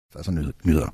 Altså nyheder.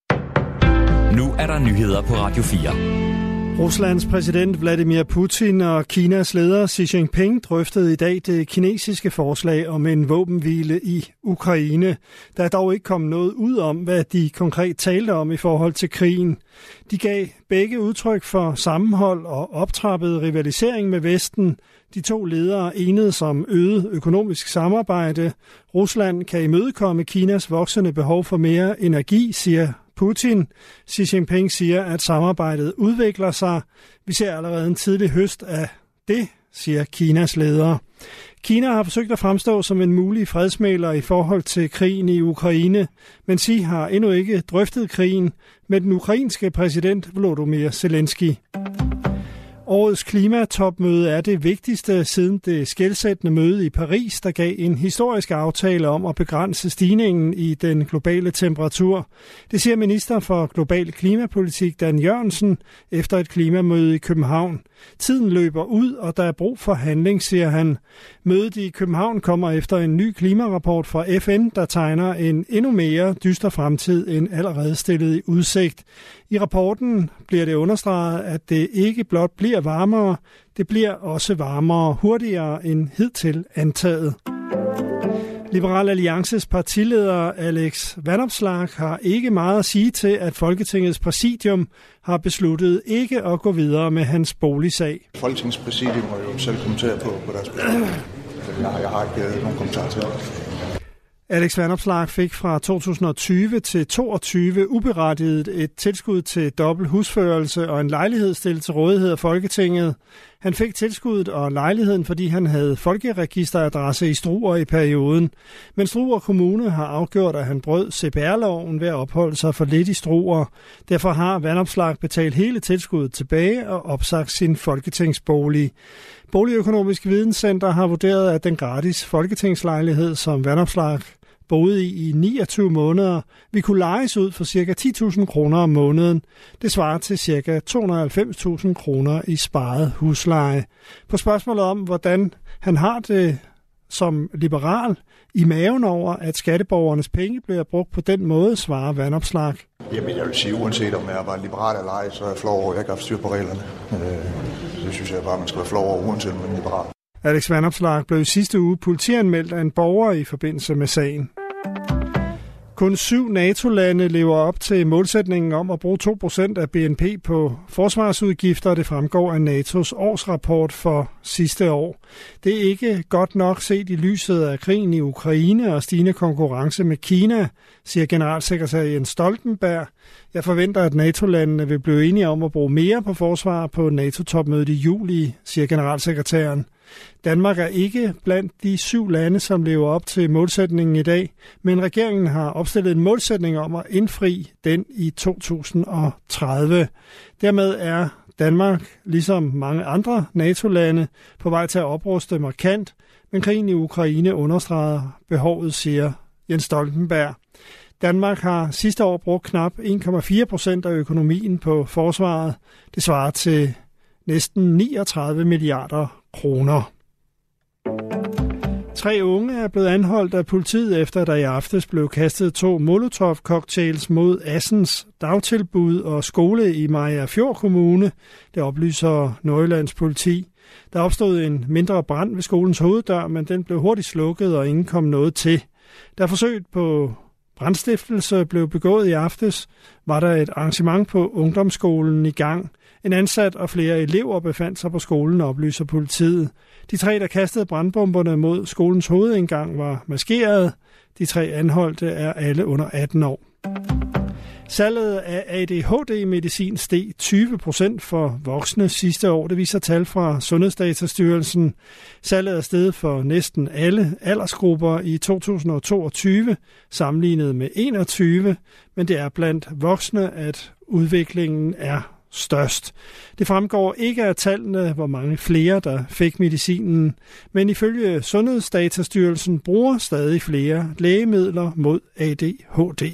Nu er der nyheder på Radio 4. Ruslands præsident Vladimir Putin og Kinas leder Xi Jinping drøftede i dag det kinesiske forslag om en våbenhvile i Ukraine. Der er dog ikke kommet noget ud om, hvad de konkret talte om i forhold til krigen. De gav begge udtryk for sammenhold og optrappet rivalisering med Vesten. De to ledere enedes om øget økonomisk samarbejde. Rusland kan imødekomme Kinas voksende behov for mere energi, siger Putin. Xi Jinping siger, at samarbejdet udvikler sig. Vi ser allerede en tidlig høst af det, siger Kinas leder. Kina har forsøgt at fremstå som en mulig fredsmægler i forhold til krigen i Ukraine, men Xi har endnu ikke drøftet krigen med den ukrainske præsident Volodymyr Zelensky. Årets klimatopmøde er det vigtigste siden det skelsættende møde i Paris, der gav en historisk aftale om at begrænse stigningen i den globale temperatur. Det siger minister for global klimapolitik Dan Jørgensen efter et klimamøde i København. Tiden løber ud, og der er brug for handling, siger han. Mødet i København kommer efter en ny klimarapport fra FN, der tegner en endnu mere dyster fremtid end allerede stillet i udsigt. I rapporten bliver det understreget, at det ikke blot bliver varmere, det bliver også varmere hurtigere end hidtil antaget. Liberal Alliances partileder Alex Vanopslagh har ikke meget at sige til, at Folketingets præsidium har besluttet ikke at gå videre med hans boligsag. Folketingets præsidium må jo selv kommentere på deres beslutning. Jeg har ikke nogen kommentar til det. Alex Vanopslagh fik fra 2020 til 2022 uberettiget et tilskud til dobbelt husførelse og en lejlighed stillet til rådighed af Folketinget. Han fik tilskuddet og lejligheden, fordi han havde folkeregisteradresse i Struer i perioden. Men Struer Kommune har afgjort, at han brød CPR-loven ved at opholde sig for lidt i Struer. Derfor har Vanopslagh betalt hele tilskuddet tilbage og opsagt sin folketingsbolig. Boligøkonomisk Videnscenter har vurderet, at den gratis folketingslejlighed, som Vanopslagh boede i 29 måneder, vi kunne lejes ud for ca. 10.000 kroner om måneden. Det svarer til ca. 290.000 kroner i sparet husleje. På spørgsmålet om, hvordan han har det som liberal i maven over, at skatteborgernes penge bliver brugt på den måde, svarer Vanopslagh. Jamen, jeg vil sige, uanset om jeg var liberal eller ej, så er jeg flov over, at jeg ikke har styr på reglerne. Det synes jeg bare, man skal være flov over, uanset om man er liberal. Alex Vanopslagh blev i sidste uge politianmeldt af en borger i forbindelse med sagen. Kun 7 NATO-lande lever op til målsætningen om at bruge 2% af BNP på forsvarsudgifter. Det fremgår af NATO's årsrapport for sidste år. Det er ikke godt nok set i lyset af krigen i Ukraine og stigende konkurrence med Kina, siger generalsekretær Jens Stoltenberg. Jeg forventer, at NATO-landene vil blive enige om at bruge mere på forsvar på NATO-topmødet i juli, siger generalsekretæren. Danmark er ikke blandt de 7 lande, som lever op til målsætningen i dag, men regeringen har opstillet en målsætning om at indfri den i 2030. Dermed er Danmark, ligesom mange andre NATO-lande, på vej til at opruste markant, men krigen i Ukraine understreger behovet, siger Jens Stoltenberg. Danmark har sidste år brugt knap 1,4% af økonomien på forsvaret. Det svarer til næsten 39 milliarder kroner. 3 unge er blevet anholdt af politiet, efter der i aftes blev kastet 2 Molotov-cocktails mod Assens dagtilbud og skole i Mariagerfjord Kommune. Det oplyser Nordjyllands politi. Der opstod en mindre brand ved skolens hoveddør, men den blev hurtigt slukket, og ingen kom noget til. Da forsøget på brandstiftelse blev begået i aftes, var der et arrangement på ungdomsskolen i gang. En ansat og flere elever befandt sig på skolen, oplyser politiet. De 3, der kastede brandbomberne mod skolens hovedindgang, var maskeret. De 3 anholdte er alle under 18 år. Salget af ADHD-medicin steg 20% for voksne sidste år. Det viser tal fra Sundhedsdatastyrelsen. Salget er steget for næsten alle aldersgrupper i 2022, sammenlignet med 2021, men det er blandt voksne, at udviklingen er størst. Det fremgår ikke af tallene, hvor mange flere, der fik medicinen, men ifølge Sundhedsdatastyrelsen bruger stadig flere lægemidler mod ADHD.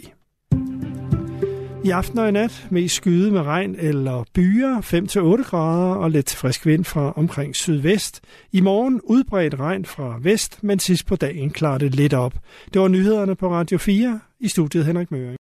I aften og i nat mest skyde med regn eller byer, 5-8 grader og lidt frisk vind fra omkring sydvest. I morgen udbredt regn fra vest, men sidst på dagen klarer det lidt op. Det var nyhederne på Radio 4. I studiet Henrik Møring.